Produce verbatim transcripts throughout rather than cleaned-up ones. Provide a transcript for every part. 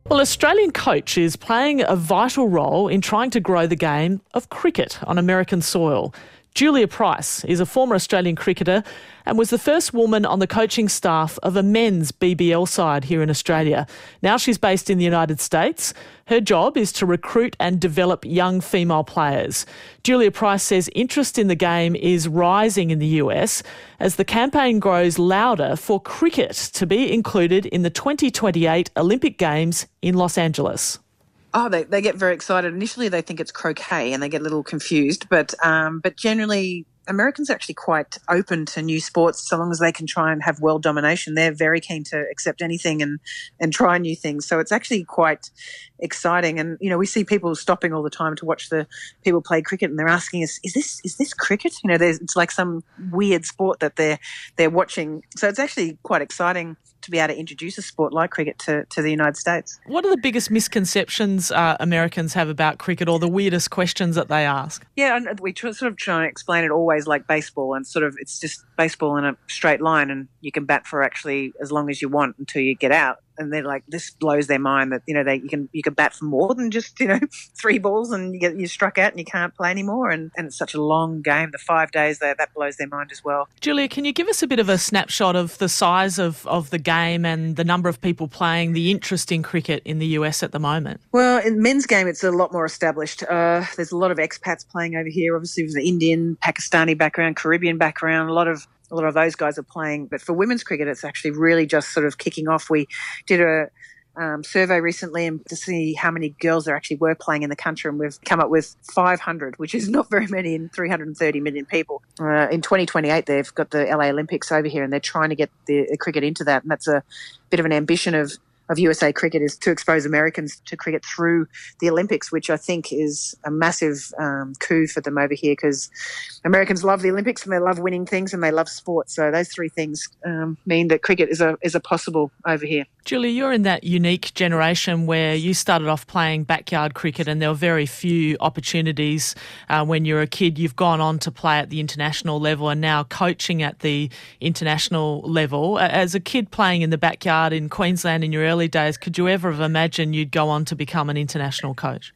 Well, Australian coach is playing a vital role in trying to grow the game of cricket on American soil. Julia Price is a former Australian cricketer and was the first woman on the coaching staff of a men's B B L side here in Australia. Now she's based in the United States. Her job is to recruit and develop young female players. Julia Price says interest in the game is rising in the U S as the campaign grows louder for cricket to be included in the twenty twenty-eight Olympic Games in Los Angeles. Oh, they, they get very excited. Initially, they think it's croquet and they get a little confused. But um, but generally, Americans are actually quite open to new sports so long as they can try and have world domination. They're very keen to accept anything and, and try new things. So it's actually quite exciting. And, you know, we see people stopping all the time to watch the people play cricket and they're asking us, is this is this cricket? You know, there's, it's like some weird sport that they're, they're watching. So it's actually quite exciting to be able to introduce a sport like cricket to, to the United States. What are the biggest misconceptions uh, Americans have about cricket, or the weirdest questions that they ask? Yeah, and we try, sort of try and explain it always like baseball, and sort of it's just baseball in a straight line and you can bat for actually as long as you want until you get out. And they're like, this blows their mind that, you know, they you can you can bat for more than just, you know, three balls and you get you struck out and you can't play anymore. And, and it's such a long game, the five days, that, that blows their mind as well. Julia, can you give us a bit of a snapshot of the size of, of the game and the number of people playing, the interest in cricket in the U S at the moment? Well, in men's game, it's a lot more established. Uh, there's a lot of expats playing over here, obviously with the Indian, Pakistani background, Caribbean background, a lot of A lot of those guys are playing. But for women's cricket, it's actually really just sort of kicking off. We did a um, survey recently and to see how many girls there actually were playing in the country, and we've come up with five hundred, which is not very many in three hundred thirty million people. Uh, in twenty twenty-eight, they've got the L A Olympics over here and they're trying to get the, the cricket into that. And that's a bit of an ambition of of U S A Cricket, is to expose Americans to cricket through the Olympics, which I think is a massive um, coup for them over here, because Americans love the Olympics and they love winning things and they love sport. So those three things um, mean that cricket is a is a possible over here. Julia, you're in that unique generation where you started off playing backyard cricket and there were very few opportunities uh, when you were a kid. You've gone on to play at the international level and now coaching at the international level. As a kid playing in the backyard in Queensland in your early days, could you ever have imagined you'd go on to become an international coach?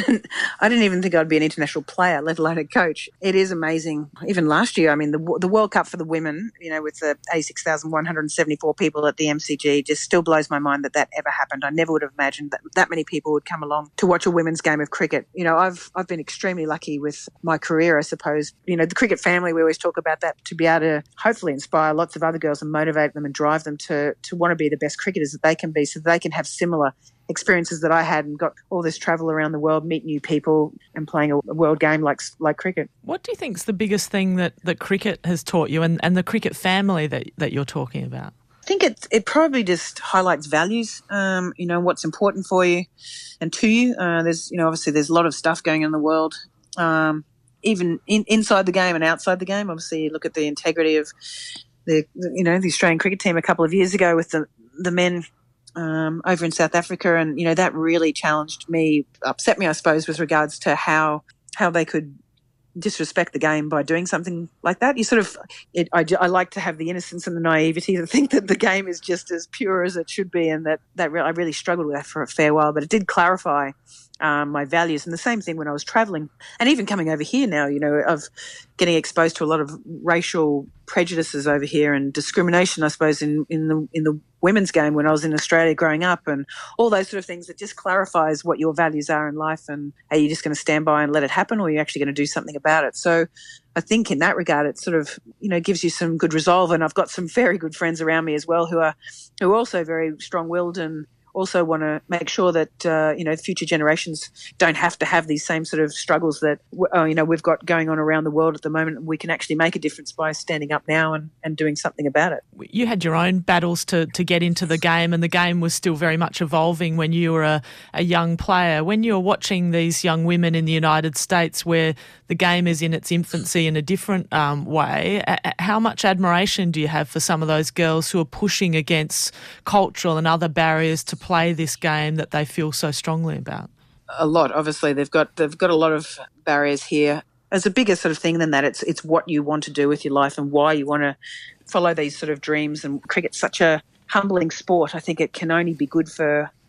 I didn't even think I'd be an international player, let alone a coach. It is amazing. Even last year, I mean, the the World Cup for the women, you know, with the eighty-six thousand one hundred seventy-four people at the M C G, just still blows my mind that that ever happened. I never would have imagined that that many people would come along to watch a women's game of cricket. You know, I've I've been extremely lucky with my career, I suppose. You know, the cricket family, we always talk about that, to be able to hopefully inspire lots of other girls and motivate them and drive them to to want to be the best cricketers that they can be, so that they can have similar experiences that I had and got all this travel around the world, meet new people and playing a world game like like cricket. What do you think is the biggest thing that, that cricket has taught you, and, and the cricket family that, that you're talking about? I think it it probably just highlights values, um, you know, what's important for you and to you. Uh, there's, you know, obviously there's a lot of stuff going on in the world, um, even in, inside the game and outside the game. Obviously, you look at the integrity of the, you know, the Australian cricket team a couple of years ago with the the men Um, over in South Africa, and you know that really challenged me, upset me, I suppose, with regards to how how they could disrespect the game by doing something like that. You sort of, it, I, I like to have the innocence and the naivety to think that the game is just as pure as it should be, and that that re- I really struggled with that for a fair while. But it did clarify um, my values, and the same thing when I was travelling, and even coming over here now. You know, of getting exposed to a lot of racial prejudices over here and discrimination, I suppose, in, in the in the women's game when I was in Australia growing up, and all those sort of things. That just clarifies what your values are in life, and are you just going to stand by and let it happen, or are you actually going to do something about it? So I think in that regard, it sort of, you know, gives you some good resolve. And I've got some very good friends around me as well who are who are also very strong-willed and also want to make sure that, uh, you know, future generations don't have to have these same sort of struggles that, uh, you know, we've got going on around the world at the moment. We can actually make a difference by standing up now and, and doing something about it. You had your own battles to, to get into the game, and the game was still very much evolving when you were a, a young player. When you're watching these young women in the United States where the game is in its infancy in a different um, way, how much admiration do you have for some of those girls who are pushing against cultural and other barriers to play this game that they feel so strongly about? A lot, obviously. They've got they've got a lot of barriers here. There's a bigger sort of thing than that. It's it's what you want to do with your life and why you want to follow these sort of dreams. And cricket's such a humbling sport. I think it can only be good for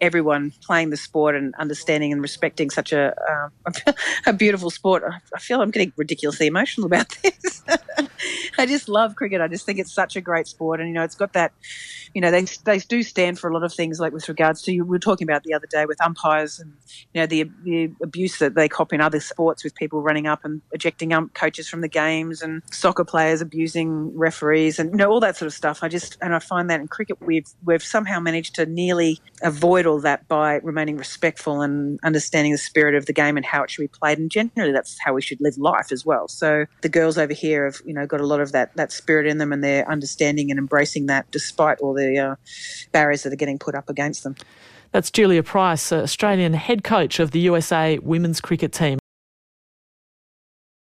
everyone playing the sport and understanding and respecting such a uh, a beautiful sport. I feel I'm getting ridiculously emotional about this. I just love cricket. I just think it's such a great sport, and you know, it's got that. You know, they they do stand for a lot of things, like with regards to, you we were talking about the other day with umpires and, you know, the the abuse that they cop in other sports with people running up and ejecting ump coaches from the games, and soccer players abusing referees, and, you know, all that sort of stuff. I just, and I find that in cricket we've we've somehow managed to nearly avoid all that by remaining respectful and understanding the spirit of the game and how it should be played. And generally that's how we should live life as well. So the girls over here have, you know, got a lot of that that spirit in them, and they're understanding and embracing that despite all the uh, barriers that are getting put up against them. That's Julia Price, Australian head coach of the U S A women's cricket team.